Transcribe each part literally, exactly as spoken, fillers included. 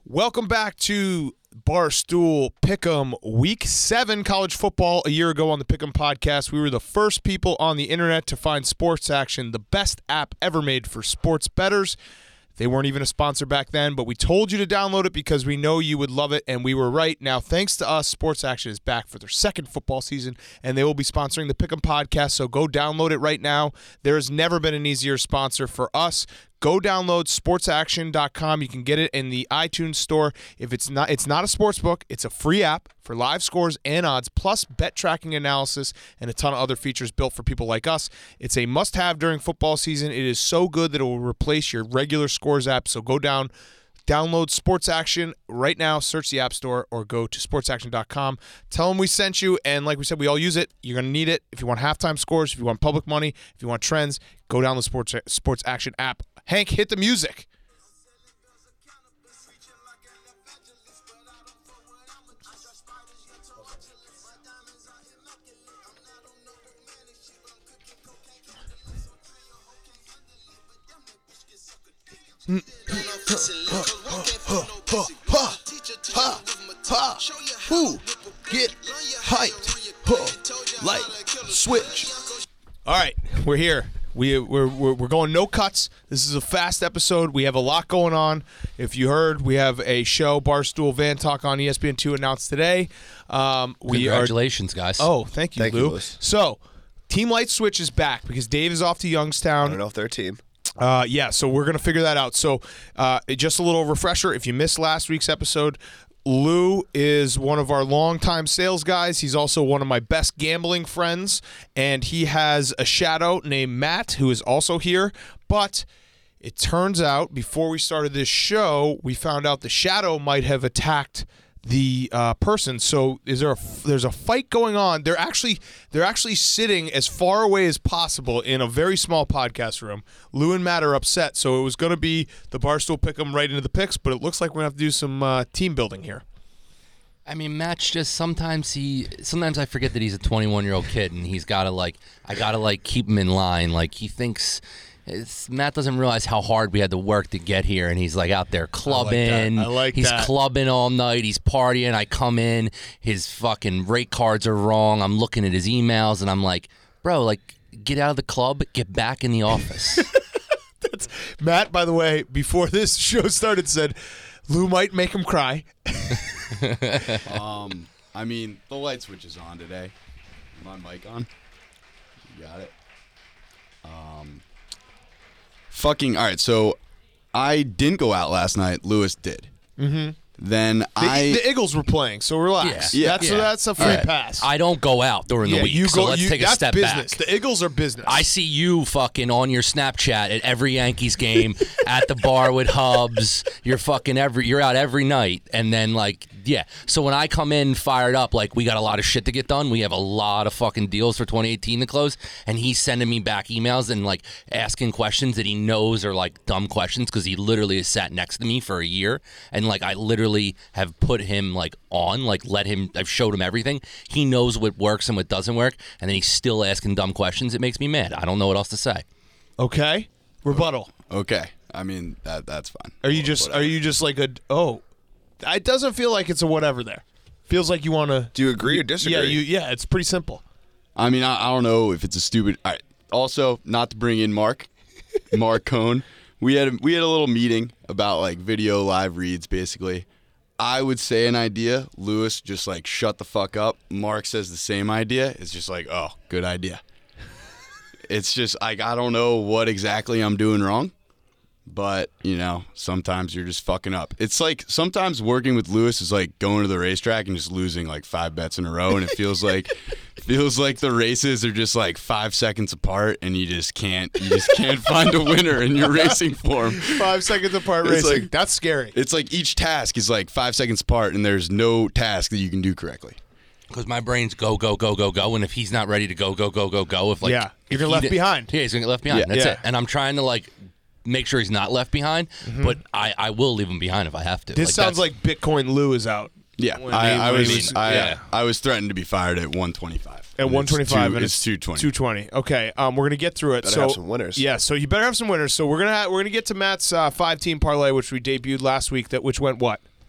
Welcome back to Barstool Pick'em Week seven college football. A year ago on the Pick'em podcast, we were the first people on the internet to find Sports Action, the best app ever made for sports bettors. They weren't even a sponsor back then, but we told you to download it because we know you would love it, and we were right. Now, thanks to us, Sports Action is back for their second football season, and they will be sponsoring the Pick'em podcast, so go download it right now. There has never been an easier sponsor for us. Go download sports action dot com. You can get it in the iTunes store. If it's not it's not a sports book, it's a free app for live scores and odds, plus bet tracking analysis and a ton of other features built for people like us. It's a must-have during football season. It is so good that it will replace your regular scores app. So go down, download Sports Action right now, search the App Store, or go to sports action dot com. Tell them we sent you, and like we said, we all use it. You're going to need it. If you want halftime scores, if you want public money, if you want trends, go down the Sports Sports Action app. Hank, hit the music. Who get hyped? Huh. Light switch. All right, we're here. We, we're, we're we're going no cuts. This is a fast episode. We have a lot going on. If you heard, we have a show, Barstool Van Talk on E S P N two announced today. Um, we Congratulations, are, guys. Oh, thank you, thank Lou. You, Lewis. So, Team Light Switch is back because Dave is off to Youngstown. I don't know if they're a team. Uh, yeah, so we're going to figure that out. So, uh, just a little refresher. If you missed last week's episode, Lou is one of our longtime sales guys. He's also one of my best gambling friends, and he has a shadow named Matt who is also here. But it turns out before we started this show, we found out the shadow might have attacked the uh, person. So is there a there's a fight going on? They're actually they're actually sitting as far away as possible in a very small podcast room. Lou and Matt are upset, so it was going to be the Barstool Pick'em right into the picks, but it looks like we're going to have to do some uh, team building here. I mean, Matt's just sometimes he sometimes I forget that he's a twenty-one year old kid and he's got to like I got to like keep him in line. Like he thinks. It's, Matt doesn't realize how hard we had to work to get here, and he's like out there clubbing. I like that. I like he's that. clubbing all night. He's partying. I come in, his fucking rate cards are wrong. I'm looking at his emails, and I'm like, bro, like, get out of the club, get back in the office. That's, Matt, by the way, before this show started, said Lou might make him cry. um, I mean, the light switch is on today. My mic on. You got it. Um. Fucking, all right, so I didn't go out last night. Lewis did. Mm-hmm. Then the, I... The Eagles were playing, so relax. Yeah. That's, yeah. that's a free right. pass. I don't go out during yeah, the week, you so go, let's you, take a that's step business. back. The Eagles are business. I see you fucking on your Snapchat at every Yankees game, at the bar with Hubs. You're fucking every, you're out every night, and then like, yeah. So when I come in fired up, like we got a lot of shit to get done. We have a lot of fucking deals for twenty eighteen to close, and he's sending me back emails and like asking questions that he knows are like dumb questions because he literally has sat next to me for a year, and like I literally have put him like on, like let him. I've showed him everything. He knows what works and what doesn't work, and then he's still asking dumb questions. It makes me mad. I don't know what else to say. Okay, rebuttal. Okay, I mean that that's fine. Are you just Whatever. are you just like a oh? It doesn't feel like it's a whatever there. Feels like you want to. Do you agree or disagree? Yeah, you. Yeah, it's pretty simple. I mean, I, I don't know if it's a stupid. All right. Also, not to bring in Mark, Mark Cohn. We had a, we had a little meeting about like video live reads, basically. I would say an idea. Lewis just like shut the fuck up. Mark says the same idea. It's just like, oh, good idea. It's just like I don't know what exactly I'm doing wrong. But, you know, sometimes you're just fucking up. It's like sometimes working with Lewis is like going to the racetrack and just losing like five bets in a row. And it feels like feels like the races are just like five seconds apart and you just can't you just can't find a winner in your racing form. Five seconds apart It's racing. like- That's scary. It's like each task is like five seconds apart and there's no task that you can do correctly. Because my brain's go, go, go, go, go. And if he's not ready to go, go, go, go, go. If like, Yeah, you're if he left did- behind. Yeah, he's going to get left behind. Yeah. That's Yeah. it. And I'm trying to like make sure he's not left behind, Mm-hmm. but I, I will leave him behind if I have to. This sounds that's- like Bitcoin Lou is out. Yeah, When I, he- I when was he was- I, yeah. I was threatened to be fired at one twenty-five. At And one it's twenty-five, two- and it's two twenty. two twenty. Okay, um, we're gonna get through it. Better so have some winners. Yeah, so you better have some winners. So we're gonna ha- we're gonna get to Matt's uh, five team parlay, which we debuted last week. That which went what?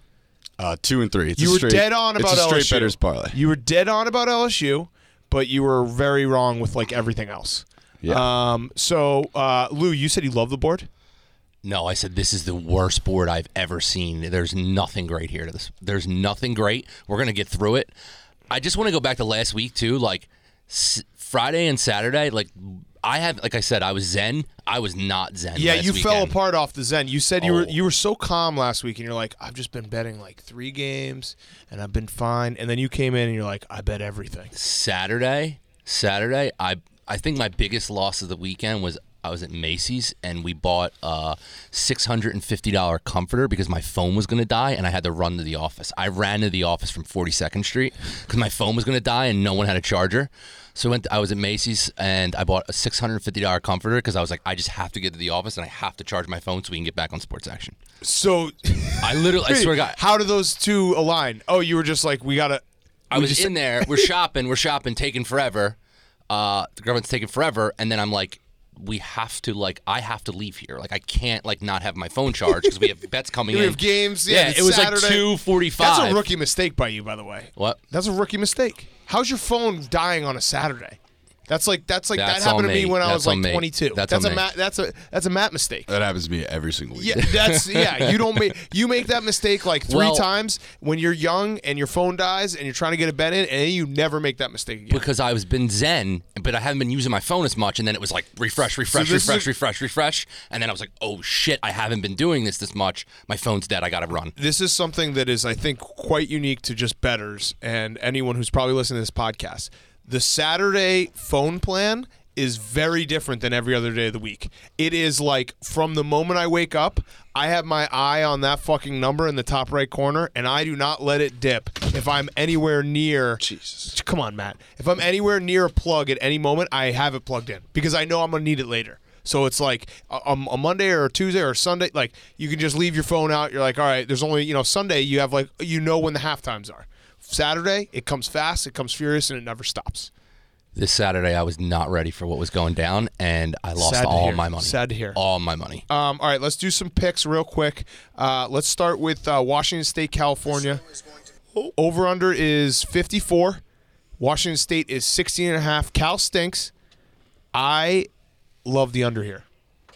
Uh, two and three. It's You a were straight, dead on about it's a straight L S U. bettors parlay. You were dead on about L S U, but you were very wrong with like everything else. Yeah. Um. So, uh, Lou, you said you love the board. No, I said this is the worst board I've ever seen. There's nothing great here to this. There's nothing great. We're gonna get through it. I just want to go back to last week too. Like s- Friday and Saturday, like I had, like I said, I was zen. I was not zen. Yeah, last you weekend. fell apart off the Zen. You said you were Oh. you were so calm last week, and you're like, I've just been betting like three games, and I've been fine. And then you came in, and you're like, I bet everything. Saturday, Saturday, I I think my biggest loss of the weekend was I was at Macy's and we bought a six hundred fifty dollars comforter because my phone was going to die and I had to run to the office. I ran to the office from forty-second Street because my phone was going to die and no one had a charger. So I, went to, I was at Macy's and I bought a six hundred fifty dollars comforter because I was like, I just have to get to the office and I have to charge my phone so we can get back on Sports Action. So, I literally, I swear to God. how do those two align? Oh, you were just like, we gotta. I we was just- in there. We're shopping. We're shopping. Taking forever. Uh, the government's taking forever. And then I'm like, we have to like. I have to leave here. Like I can't like not have my phone charged because we have bets coming We in. have games. Yeah, Yeah, it's it was Saturday. like two forty-five. That's a rookie mistake by you, by the way. What? That's a rookie mistake. How's your phone dying on a Saturday? That's like that's like That's that happened on to me me. when I That's was like on me. twenty-two. That's that's on a me. Matt, that's a that's a Matt mistake. That happens to me every single week. Yeah, that's yeah. You don't make you make that mistake like three Well- times when you're young and your phone dies and you're trying to get a bet in, and then you never make that mistake again. Because I was been zen, but I haven't been using my phone as much, and then it was like refresh, refresh, So this refresh, is- refresh, refresh, and then I was like, oh shit, I haven't been doing this this much. My phone's dead. I gotta run. This is something that is, I think, quite unique to just bettors and anyone who's probably listening to this podcast. The Saturday phone plan is very different than every other day of the week. It is like from the moment I wake up, I have my eye on that fucking number in the top right corner, and I do not let it dip if I'm anywhere near. Jesus. Come on, Matt. If I'm anywhere near a plug at any moment, I have it plugged in because I know I'm gonna need it later. So it's like a, a Monday or a Tuesday or a Sunday, like you can just leave your phone out. You're like, all right, there's only, you know, Sunday you have like, you know when the half times are. Saturday, it comes fast, it comes furious, and it never stops. This Saturday, I was not ready for what was going down, and I lost Sad to all hear. my money. Sad to hear. All my money. Um, all right, let's do some picks real quick. Uh, let's start with uh, Washington State, California. Over under is fifty-four. Washington State is sixteen and a half. Cal stinks. I love the under here.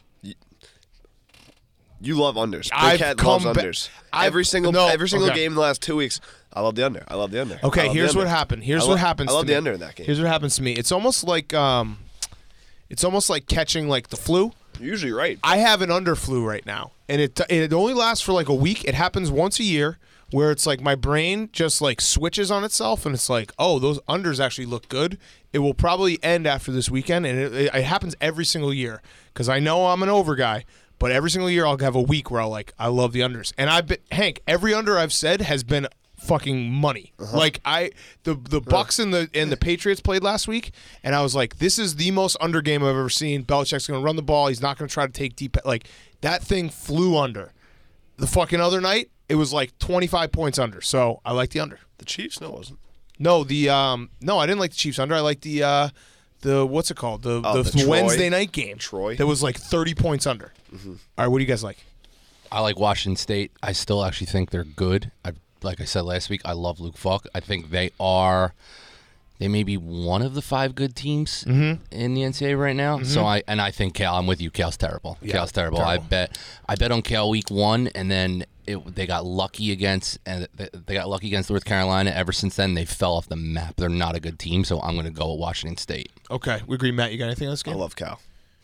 You love unders. Big I've Cat come loves ba- unders. I've- every single no, every single okay. game in the last two weeks, I love the under. I love the under. I Okay, love the here's what under. happened. Here's I what love- happens. I love to the me. under in that game. Here's what happens to me. It's almost like um, it's almost like catching like the flu. You're usually right. I have an under flu right now, and it it only lasts for like a week. It happens once a year, where it's like my brain just like switches on itself, and it's like, oh, those unders actually look good. It will probably end after this weekend, and it, it, it happens every single year because I know I'm an over guy. But every single year I'll have a week where I'll like I love the unders, and I've been Hank. Every under I've said has been fucking money. Uh-huh. Like I the the Bucks and the and the Patriots played last week, and I was like, this is the most under game I've ever seen. Belichick's going to run the ball. He's not going to try to take deep. Like that thing flew under. The fucking other night it was like twenty-five points under. So I like the under. The Chiefs, no, it wasn't. No, the um no, I didn't like the Chiefs under. I like the uh the what's it called? The Oh, the, the Troy? Wednesday night game. Troy? That was like thirty points under. Mm-hmm. All right, what do you guys like? I like Washington State. I still actually think they're good. I, like I said last week, I love Luke Falk. I think they are. They may be one of the five good teams Mm-hmm. in the N C double A right now. So I and I think Cal. I'm with you. Cal's terrible. Yeah, Cal's terrible. I terrible. bet. I bet on Cal week one, and then it, they got lucky against and they, they got lucky against North Carolina. Ever since then, they fell off the map. They're not a good team. So I'm going to go with Washington State. Okay, we agree. Matt, you got anything on this I game? love Cal.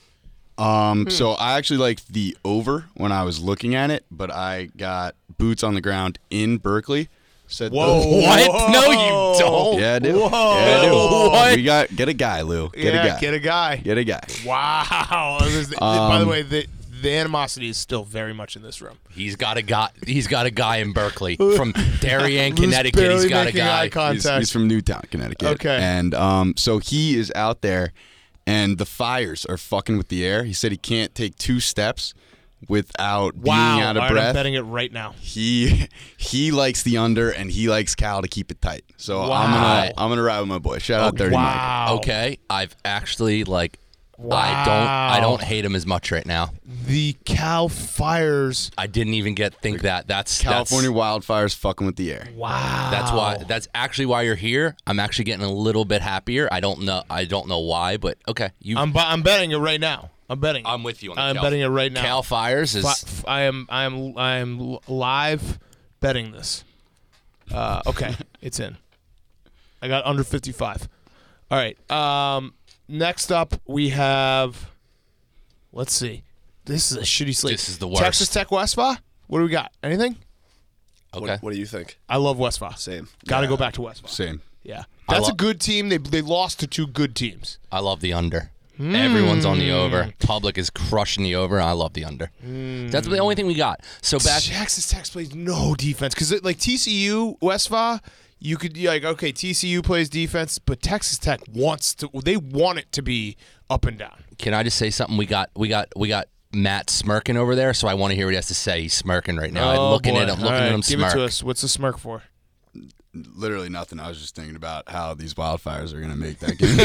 Um, Hmm. so I actually liked the over when I was looking at it, but I got boots on the ground in Berkeley. Said Whoa. the- What? No, you don't. Yeah, I do. Whoa. Yeah, I do. What? We got get a guy, Lou. Get yeah, a guy. get a guy. Get a guy. Wow. This is- by the Um, way, the the animosity is still very much in this room. He's got a guy. He's got a guy in Berkeley from Darien, Who's Connecticut. He's barely got a making eye guy. contact. He's, he's from Newtown, Connecticut. Okay. And um, so he is out there, and the fires are fucking with the air. He said he can't take two steps without Wow. being out of All right, breath. I'm betting it right now. He he likes the under, and he likes Cal to keep it tight. So I'm Wow. gonna I'm gonna ride with my boy. Shout out Dirty Mike. Wow. Okay, I've actually like I don't. I don't hate him as much right now. The Cal Fires. I didn't even get think that. That's California That's, wildfires fucking with the air. Wow. that's why. That's actually why you're here. I'm actually getting a little bit happier. I don't know. I don't know why, but okay. You. I'm bu- I'm betting it right now. I'm betting. I'm with you on the I'm Cal, betting it right now. Cal Fires is. Fi- f- I am. I am. I am live betting this. Uh, okay, it's in. I got under fifty-five. All right. Um, next up, we have. Let's see. This is a shitty slate. This is the worst. Texas Tech Westphal. What do we got? Anything? Okay. What, what do you think? I love Westphal. Same. Got to Yeah. go back to Westphal. Same. Yeah, I that's lo- a good team. They they lost to two good teams. I love the under. Everyone's on the over. Public is crushing the over. I love the under. That's the only thing we got. So back. Texas Tech plays no defense because like T C U, Westphal, you could you're like okay, T C U plays defense, but Texas Tech wants to. They want it to be up and down. Can I just say something? We got. We got. We got. Matt smirking over there, so I want to hear what he has to say. He's smirking right now. I'm Oh, looking boy. at him. Looking All right, at him give smirk. it to us. What's the smirk for? Literally nothing. I was just thinking about how these wildfires are going to make that game.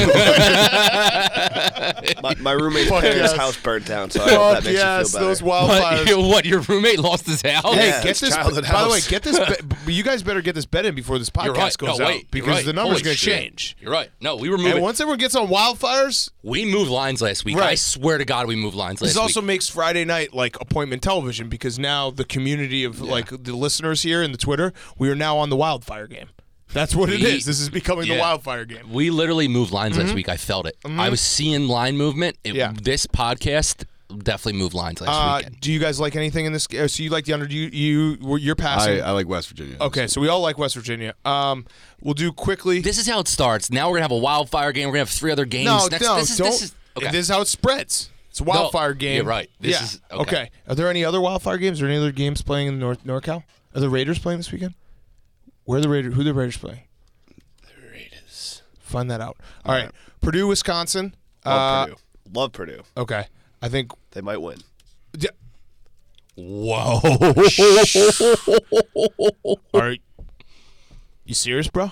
My, my roommate's Fuck parents' yes. house burned down, so I hope that makes yes, you feel those better. wildfires. What, what? Your roommate lost his house? Hey, Yeah, get it's this. childhood By the way, house. get this. Be, you guys better get this bet in before this podcast You're right. goes no, out wait, you're because right. the number's Holy going to shit. change. You're right. No, we were And moving. once everyone gets on wildfires, we moved lines last week. I Right. swear to God, we moved lines last this also week. makes Friday night like appointment television because now the community of like the listeners here in the Twitter, we are now on the wildfire game. That's what it We- is. This is becoming the yeah. wildfire game. We literally moved lines last week. I felt it. I was seeing line movement. It, Mm-hmm. Yeah. This podcast definitely moved lines last Uh, weekend. do you guys like anything in this? Uh, so you like the under? You you you're I, passing. I like West Virginia. okay, so we all like West Virginia. Um, we'll do quickly. This is how it starts. Now we're gonna have a wildfire game. We're gonna have three other games. no, next. no, this is, don't. This is, okay. This is how it spreads. It's a wildfire game. you're right. This yeah. is- okay. Are there any other wildfire games or any other games playing in North NorCal? Are the Raiders playing this weekend? Where are the Raiders? Who are the Raiders playing? The Raiders. Find that out. All right, Purdue, Wisconsin. Love Uh, Purdue. Love Purdue. Okay, I think. They might win. Yeah. Whoa. Are you serious, bro?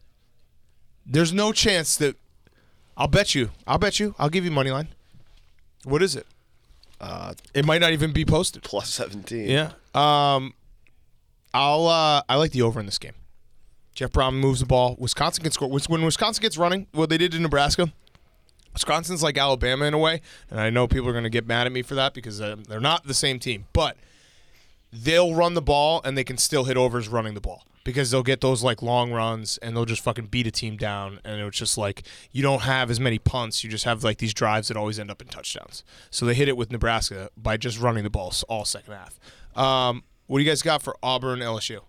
There's no chance that. I'll bet you. I'll bet you. I'll give you money line. What is it? Uh, It might not even be posted. plus seventeen. Yeah. Um, I'll. Uh, I like the over in this game. Jeff Brown moves the ball. Wisconsin can score. When Wisconsin gets running, what they did in Nebraska, Wisconsin's like Alabama in a way, and I know people are going to get mad at me for that because uh, they're not the same team, but they'll run the ball and they can still hit overs running the ball because they'll get those like long runs and they'll just fucking beat a team down, and it's just like you don't have as many punts, you just have like these drives that always end up in touchdowns. So they hit it with Nebraska by just running the ball all second half. Um, what do you guys got for Auburn L S U?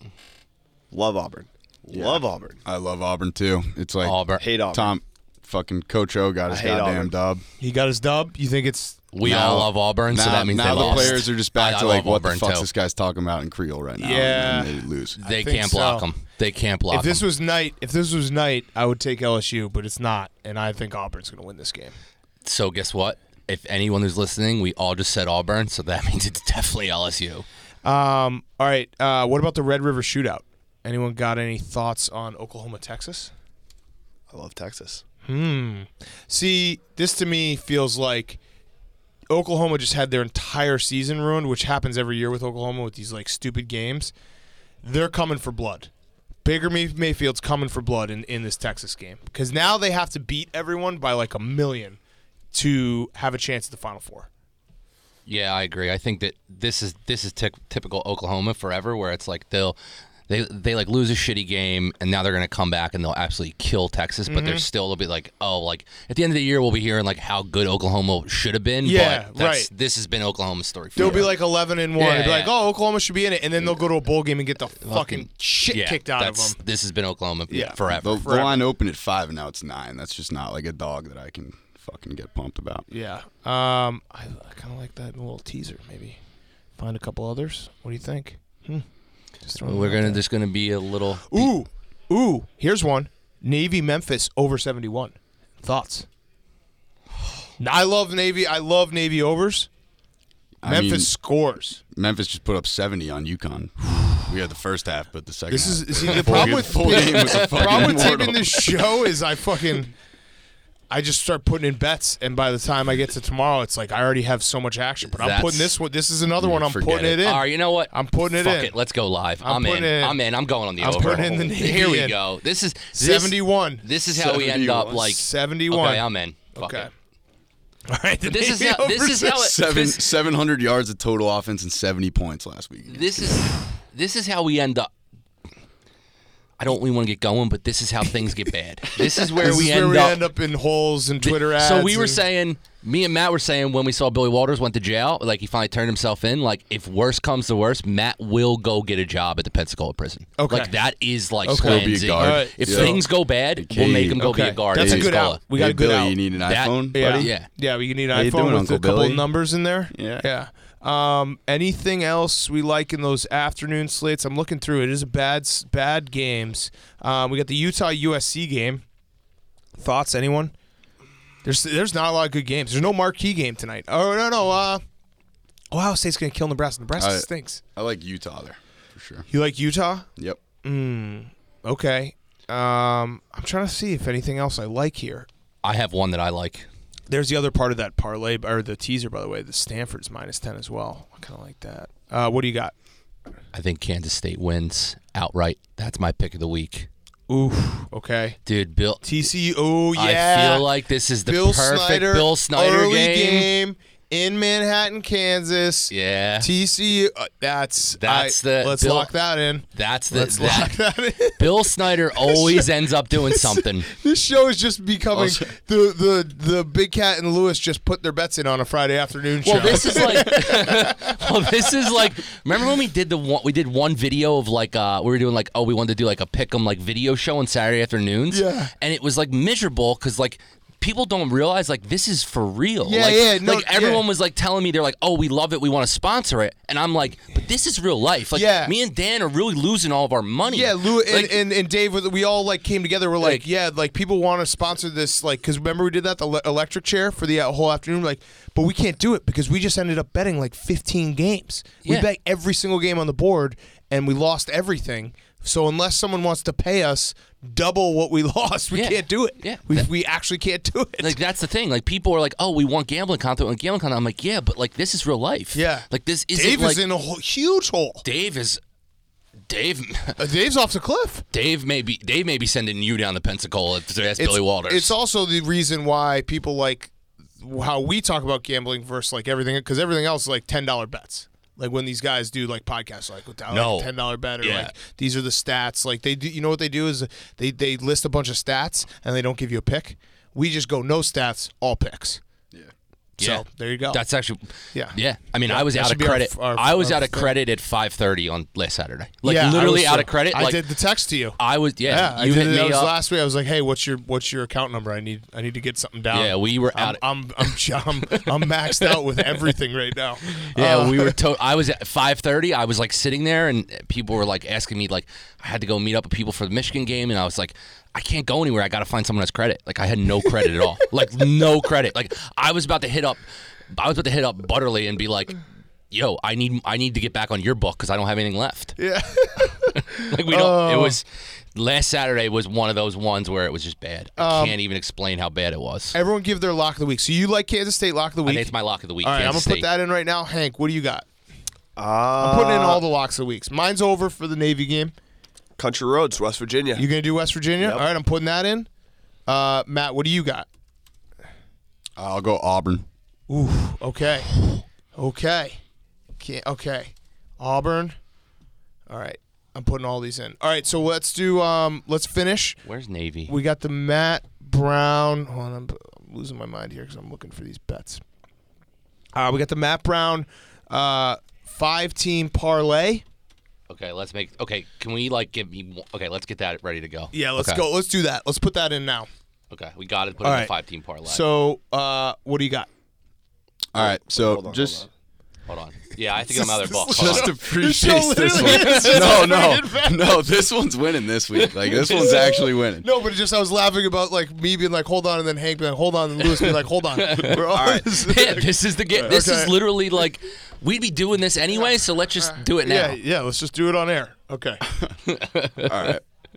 Love Auburn. Love Auburn. I love Auburn too. It's like Auburn. Hate Auburn. Tom, fucking Coach O got his I hate goddamn Auburn. dub. He got his dub. You think it's We Now- all love Auburn, so now, that means now they the lost. players are just back I- to I like, love what Auburn, the fuck's too. this guy's talking about in Creole right now? Yeah. and then they lose. They think can't so. block them. They can't block if this them. was night, if this was night, I would take L S U, but it's not, and I think Auburn's going to win this game. So guess what? If anyone who's listening, we all just said Auburn, so that means it's definitely L S U. Um, all right. Uh, what about the Red River Shootout? Anyone got any thoughts on Oklahoma, Texas? I love Texas. Hmm. See, this to me feels like Oklahoma just had their entire season ruined, which happens every year with Oklahoma with these like stupid games. They're coming for blood. Baker May- Mayfield's coming for blood in, in this Texas game because now they have to beat everyone by like a million to have a chance at the Final Four. Yeah, I agree. I think that this is this is ty- typical Oklahoma forever, where it's like they'll they they like lose a shitty game, and now they're gonna come back and they'll absolutely kill Texas, but Mm-hmm. they're still a bit like, oh, like at the end of the year we'll be hearing like how good Oklahoma should have been. Yeah, but that's, right. This has been Oklahoma's story. They'll forever. be like eleven and one. Yeah, They'll be like, yeah. oh, Oklahoma should be in it, and then they'll go to a bowl game and get the fucking shit yeah, kicked out of that's- them. This has been Oklahoma Yeah. forever. The, the Forever. line opened at five and now it's nine. That's just not like a dog that I can fucking get pumped about. Yeah. Um, I, I kind of like that little teaser. Maybe find a couple others. What do you think? Hmm. Just throwing We're it out gonna there. there's gonna be a little. Ooh, ooh. Here's one. Navy Memphis over seventy-one. Thoughts? I love Navy. I love Navy overs. I Memphis mean, scores. Memphis just put up seventy on UConn. We had the first half, but the second This half. is see, the full problem game- with full game was a the fucking problem with immortal. taping this show is I fucking I just start putting in bets, and by the time I get to tomorrow, it's like I already have so much action. But I'm That's- putting this one. This is another one. I'm forget putting it, it. in. All right, you know what? I'm putting it Fuck in. it. Let's go live. I'm I'm, in. putting it in. I'm in. I'm going on the I'm over. putting in the Navy Here we in. go. This is this, seventy-one. This is how we end up seventy-one. like seventy-one. Okay, I'm in. Fuck Okay. it. All right. The This is Navy how- this over is how it- Seven this- seven hundred yards of total offense and seventy points last week. This is this is how we end up. I don't really want to get going, but this is how things get bad. This is where This we is end where we up. end up in holes and Twitter ads. So we were and- saying, me and Matt were saying when we saw Billy Walters went to jail, like he finally turned himself in. Like if worse comes to worse, Matt will go get a job at the Pensacola prison. Okay. Like that is like Okay. plan He'll be a Z. guard. All right. If Yeah. things go bad, we'll make him go be Okay. a guard. That's at a good Pensacola. out. We got Hey, a good Billy, out. you need an That- iPhone, Yeah. buddy? Yeah. Yeah, we need an How you iPhone doing, with Uncle a couple Billy? of numbers in there. Yeah. Yeah. Um, anything else we like in those afternoon slates? I'm looking through. It is a bad, s- bad games. Um, we got the Utah U S C game. Thoughts? Anyone? There's, there's not a lot of good games. There's no marquee game tonight. Oh no, no. Uh, Ohio State's gonna kill Nebraska. Nebraska I- stinks. I like Utah there for sure. You like Utah? Yep. Mm, okay. Um, I'm trying to see if anything else I like here. I have one that I like. There's the other part of that parlay, or the teaser, by the way. The Stanford's minus ten as well. I kind of like that. Uh, what do you got? I think Kansas State wins outright. That's my pick of the week. Oof. Okay. Dude, Bill. T C U. Oh, yeah. I feel like this is the Bill perfect Snyder, Bill Snyder early game. game in Manhattan, Kansas. Yeah. T C U. Uh, that's That's I- the- Let's Bill- lock that in. That's the Let's that, lock that in. Bill Snyder always ends up doing something. This show is just becoming Also- the, the the Big Cat and Lewis just put their bets in on a Friday afternoon show. Well, this is like, well, this is like. Remember when we did the one? We did one video of like, uh, we were doing like, oh, we wanted to do like a pick'em like video show on Saturday afternoons. Yeah. And it was like miserable because like. People don't realize like this is for real. Yeah, like, yeah, no, like everyone yeah. was like telling me they're like, oh, we love it, we want to sponsor it, and I'm like, but this is real life. Like, Yeah. me and Dan are really losing all of our money. Yeah, Lou and, Like, and, and Dave, we all like came together. We're like, Like- yeah, like people want to sponsor this, like, because remember we did that the le- electric chair for the uh, whole afternoon, like, but we can't do it because we just ended up betting like fifteen games. We Yeah. bet every single game on the board, and we lost everything. So unless someone wants to pay us double what we lost, we Yeah. can't do it. Yeah. we That- we actually can't do it. Like that's the thing. Like people are like, "Oh, we want gambling content." Want gambling content. I'm like, "Yeah, but like this is real life." Yeah. Like this isn't Dave like is in a whole, huge hole. Dave is. Dave, Uh, Dave's off the cliff. Dave may be Dave may be sending you down to Pensacola to ask It's- Billy Walters. It's also the reason why people like how we talk about gambling versus like everything, because everything else is like ten dollar bets. Like when these guys do like podcasts, like with No. like ten dollar bet, or Yeah. like these are the stats. Like they do, you know what they do is they they list a bunch of stats and they don't give you a pick. We just go no stats, all picks. So Yeah. there you go. That's actually, Yeah. yeah. I mean, Yeah, I was that out should of be our- credit. our- I was our out of thing. credit at five thirty on last Saturday. Like yeah, I literally was out too. of credit. I like did the text to you. I was, yeah. Yeah, I you did hit it. me That was up. last week. I was like, "Hey, what's your what's your account number? I need I need to get something down." Yeah, we were out. I'm I'm I'm, I'm, I'm maxed out with everything right now. Yeah, Uh, we were. To- I was at five thirty. I was like sitting there, and people were like asking me, like, I had to go meet up with people for the Michigan game, and I was like, I can't go anywhere. I got to find someone who has credit. Like, I had no credit at all. Like, no credit. Like, I was about to hit up. I was about to hit up Butterly and be like, "Yo, I need I need to get back on your book because I don't have anything left." Yeah. Like we don't. Oh. It was last Saturday was one of those ones where it was just bad. I Um, can't even explain how bad it was. Everyone give their lock of the week. So you like Kansas State lock of the I week? think it's my lock of the week. All right, Kansas I'm gonna State. put that in right now. Hank, what do you got? Uh, I'm putting in all the locks of the weeks. Mine's over for the Navy game. Country Roads, West Virginia. You gonna do West Virginia? Yep. All right, I'm putting that in. Uh, Matt, what do you got? I'll go Auburn. Ooh, okay, okay, Can't, okay. Auburn. All right, I'm putting all these in. All right, so let's do. Um, let's finish. Where's Navy? We got the Matt Brown. Hold on, I'm, I'm losing my mind here because I'm looking for these bets. Uh, we got the Matt Brown uh, five-team parlay. Okay, let's make. Okay, can we like give me? one- Okay, let's get that ready to go. Yeah, let's Okay. go. Let's do that. Let's put that in now. Okay, we got to put All in right. the five-team parlay. So, uh, what do you got? All right, so Hold on, just hold hold on. Yeah, I have to get him out of their book. Hold just on. appreciate this literally one. is just No, no, bringing it back. no. This one's winning this week. Like this one's actually winning. No, but it just I was laughing about like me being like, hold on, and then Hank being like, hold on, and Lewis being like, hold on. We're all Yeah, this is the game. This is Okay. literally like we'd be doing this anyway, so let's just do it now. Yeah, yeah. Let's just do it on air. Okay. All right.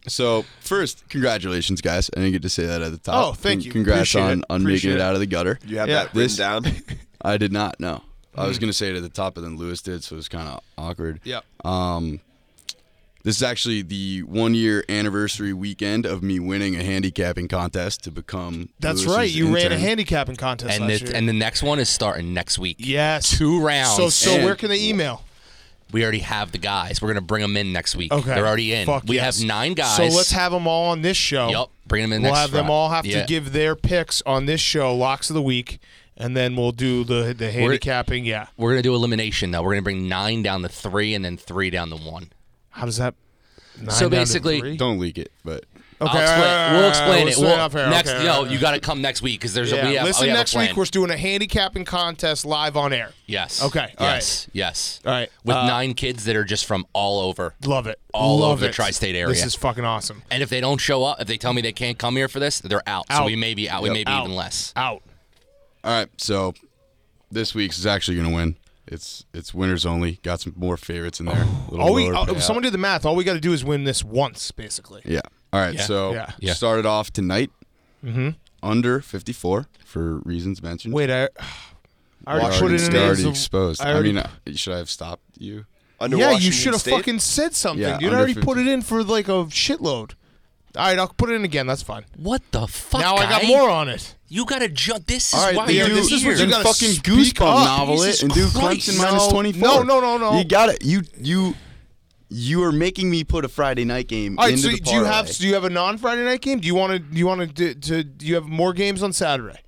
So first, congratulations, guys. I didn't get to say that at the top. Oh, thank you. Congrats Appreciate on, it. on Appreciate making it it. out of the gutter. You have Yeah. that written This- down? I did not. No, I Mm. was gonna say it at the top, and then Lewis did, so it was kind of awkward. Yep. Um, this is actually the one year anniversary weekend of me winning a handicapping contest to become. That's Lewis's right. You ran a intern. handicapping contest And last the, year. and the next one is starting next week. yes. Two rounds. So so And- where can they email? We already have the guys. We're gonna bring them in next week. Okay. They're already in. Fuck we yes. have nine guys. So let's have them all on this show. Yep. Bring them in We'll next. have them Friday. all have Yeah. to give their picks on this show, locks of the week, and then we'll do the the handicapping. Yeah. We're gonna do elimination though. We're gonna bring nine down to three and then three down to one. How does that? Nine So down to basically- three? Don't leak it, but Okay, I'll explain, all right, all we'll right, explain all right, it. we'll explain We'll, off air. next, Okay, yo, all right. you got to come next week because there's Yeah. a we have. Listen, we have next a plan. week we're doing a handicapping contest live on air. Yes. Okay, all yes. Yes. All right. With uh, nine kids that are just from all over. Love it. all Love over the it. tri-state area. This is fucking awesome. And if they don't show up, if they tell me they can't come here for this, they're out. So Out. we may be out. We Yep. may be Out. even less. Out. all right. So this week's is actually gonna win. It's it's winners only. Got some more favorites in there. A little All we, lower uh, payout. someone did the math. All we got to do is win this once, basically. Yeah. All right. Yeah. So Yeah. Yeah. started off tonight. Mm-hmm. Under fifty-four for reasons mentioned. Wait, I, I already Already put it in already as a- exposed. I I, already- mean, uh, should I have stopped you? Under yeah, you Washington should have State? fucking said something, Yeah, dude. I under already fifty. put it in for like a shitload. All right, I'll put it in again. That's fine. What the fuck? now I got guy? more on it. You got to jump. This is All right, why then you're do- this is what here. you Then gotta fucking speak goosebump up. novel Jesus it and do Christ. Clemson minus No, twenty-four. no, no, no, no. You got it. You you you are making me put a Friday night game All right, into so the do you have parlay. do you have a non Friday night game? Do you want to do you want to do, to do you have more games on Saturday?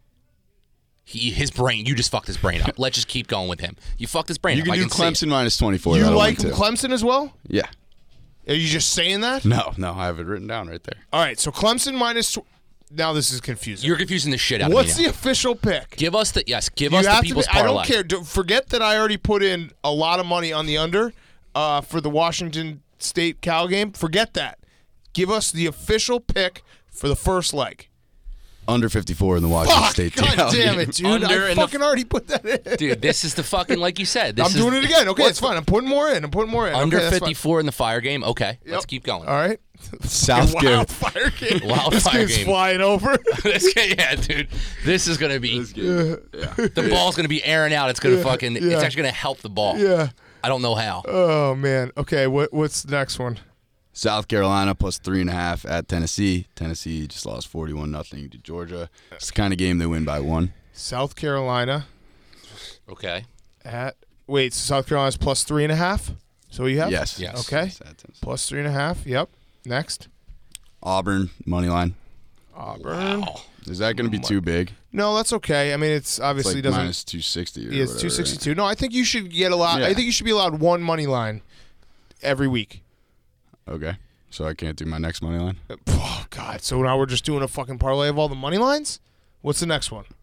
He, his brain. You just fucked his brain up. Let's just keep going with him. You fucked his brain You up. can I do can see it. Clemson minus twenty-four. You That'll like win too. Clemson as well? Yeah. Are you just saying that? No, no, I have it written down right there. All right, so Clemson minus. Tw- now this is confusing. You're confusing the shit out What's of me the now. official pick? Give us the yes. Give You us the have to people's be, I parlay. don't care. Do, forget that I already put in a lot of money on the under uh, for the Washington State Cal game. Forget that. Give us the official pick for the first leg. Under fifty-four in the Washington Fuck! State God Cal damn game. it, dude! Under I in the- fucking already put that in. Dude, this is the fucking like you said. This I'm is doing it again. Okay, it's fine. I'm putting more in. I'm putting more in. Under okay, that's fine. fifty-four in the fire game. Okay, let's Yep. keep going. All right. South Carolina. Wildfire game. Wildfire this game's game. flying over. This game- yeah, dude. This is gonna be Yeah. the ball's gonna be airing out. It's gonna Yeah, fucking. yeah. It's actually gonna help the ball. yeah. I don't know how. Oh man. Okay. What what's the next one? South Carolina plus three and a half at Tennessee. Tennessee just lost forty-one nothing to Georgia. It's the kind of game they win by one. South Carolina Okay. at wait. So South Carolina's plus three and a half. So you have Yes. Yes. Okay. Yes, at Tennessee. Plus three and a half. Yep. Next. Auburn money line. Auburn. Wow. Is that going to be too big? No, that's okay. I mean, it's It's obviously like doesn't. minus two sixty. Or Yeah, it's whatever, two sixty two. No, I think you should get a lot. Yeah. I think you should be allowed one money line every week. Right? Okay. So I can't do my next money line. Oh God! So now we're just doing a fucking parlay of all the money lines. What's the next one?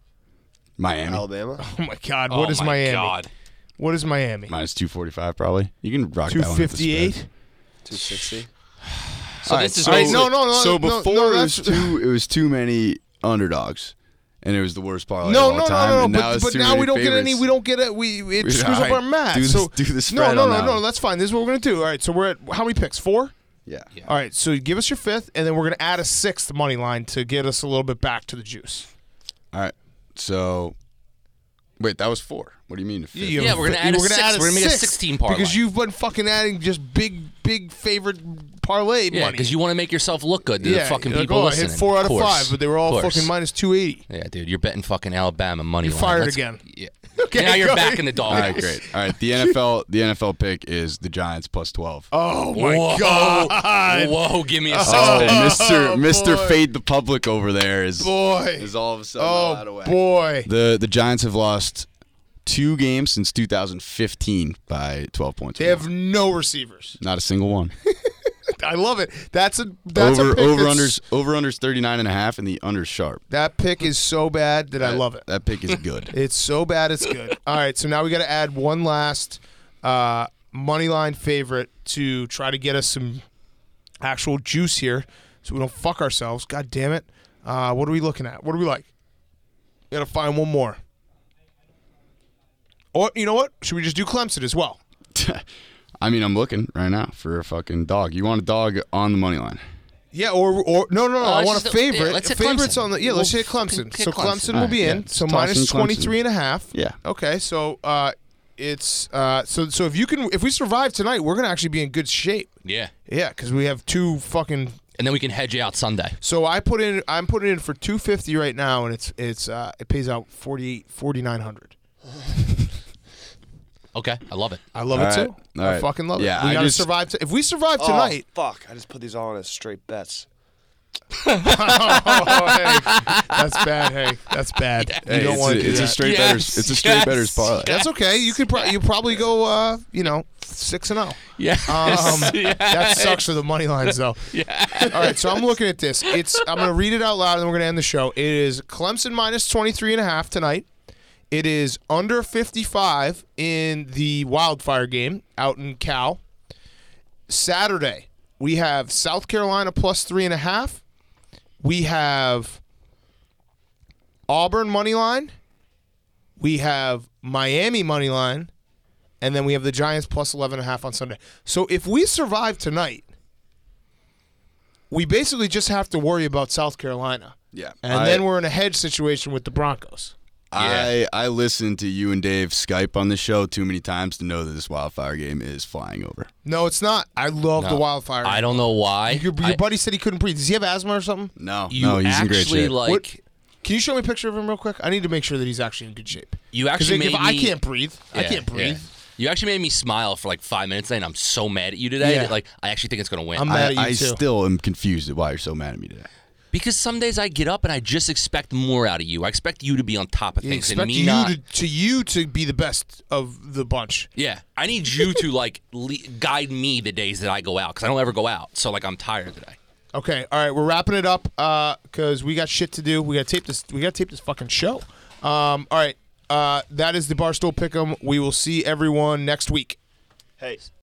Miami Alabama. Oh my God! What oh is my Miami? God. What is Miami? minus two forty-five probably. You can rock Two that one. at the fifty spread. eight. two sixty. So All this right, is so, All right, no, no, no. So no, before no, it was that's- too, it was too many underdogs, and it was the worst parlay No, of all no, time. no, no, and no. now But, it's but too now many we don't get any. favorites. We don't get it. We it We- screws all up right, our math. do the- so do the no, spread no, on no, that no. one. That's fine. This is what we're gonna do. All right. So we're at how many picks? Four. Yeah. Yeah. All right. So give us your fifth, and then we're gonna add a sixth money line to get us a little bit back to the juice. All right. So, wait, that was four. What do you mean? the fifth? You Yeah, have we're gonna fi- add a we're gonna six. add We're gonna make a sixth sixteen parlay. because you've been fucking adding just big, big favorite parlay Yeah, money. because you want to make yourself look good to yeah, the fucking like, people oh, listening. I hit four out of course. five, but they were all Course. fucking minus two eighty. Yeah, dude, you're betting fucking Alabama money You're line. fired That's- again. Yeah. Okay, now you're go back ahead. in the dog. All right, great. All right, the N F L, the N F L pick is the Giants plus twelve. Oh my Whoa. God, Whoa, give me a Oh, second. Mister Mister boy. Fade the Public over there is boy! is all of a sudden all out of Oh whack. boy! The the Giants have lost two games since two thousand fifteen by twelve points. They have no receivers. not a single one. I love it. That's a that's over a pick over that's- unders over unders thirty-nine and a half and the unders sharp. That pick is so bad that I That- love it. That pick is good. It's so bad it's good. All right, so now we got to add one last uh, money line favorite to try to get us some actual juice here, so we don't fuck ourselves. God damn it! Uh, what are we looking at? What do we like? We got to find one more. Or you know what? Should we just do Clemson as well? I mean, I'm looking right now for a fucking dog. You want a dog on the money line? Yeah, or or no, no, no. Uh, I want a just- favorite. yeah, let's hit Favorites Clemson. on the yeah. Let's We'll hit Clemson. fucking hit So Clemson. Clemson will Alright, be yeah. in. So Toss minus in Clemson. twenty-three and a half. Yeah. Okay, so uh, it's uh, so so if you can if we survive tonight, we're gonna actually be in good shape. Yeah. Yeah, because we have two fucking. And then we can hedge you out Sunday. So I put in. I'm putting in for two fifty right now, and it's it's uh, it pays out forty forty nine hundred. Okay, I love it. I love All it right. too. All I right. fucking love Yeah, it. We I gotta just- survive. T- if we survive Oh, tonight, fuck. I just put these on as straight bets. oh, hey, that's bad. Hey, that's bad. You Hey, don't it's want a, to do it's a that. straight Yes, betters. It's a straight yes. betters parlay. That's okay. You could pro- you probably go uh, you know six and zero. Yeah. Um, yeah. that sucks for the money lines though. Yeah. All right, so I'm looking at this. It's I'm gonna read it out loud and then we're gonna end the show. It is Clemson minus twenty-three and a half tonight. It is under fifty-five in the Wildfire game out in Cal. Saturday we have South Carolina plus three and a half. We have Auburn money line. We have Miami money line. And then we have the Giants plus eleven and a half on Sunday. So if we survive tonight, we basically just have to worry about South Carolina. Yeah. And I, then we're in a hedge situation with the Broncos. I I listened to you and Dave Skype on the show too many times to know that this Wildfire game is flying over. No, it's not. I love the No, Wildfire. I don't know why. Your, your I- buddy said he couldn't breathe. Does he have asthma or something? No, you no, he's in actually great shape. like What- Can you show me a picture of him real quick? I need to make sure that he's actually in good shape. you Because actually if made I me, can't breathe, I Yeah, can't breathe. yeah. You actually made me smile for like five minutes, and I'm so mad at you today. Yeah. That, like I actually think it's gonna win. I'm mad I, at you I too. still am confused at why you're so mad at me today. Because some days I get up and I just expect more out of you. I expect you to be on top of You things expect and me you not. to, to you to be the best of the bunch. Yeah, I need you to like le- guide me the days that I go out because I don't ever go out. So like I'm tired today. Okay, all right, we're wrapping it up because we got shit to do. We got to tape this. We got to tape this fucking show. Um, all right, uh, that is the Barstool Pick'em. We will see everyone next week. Hey,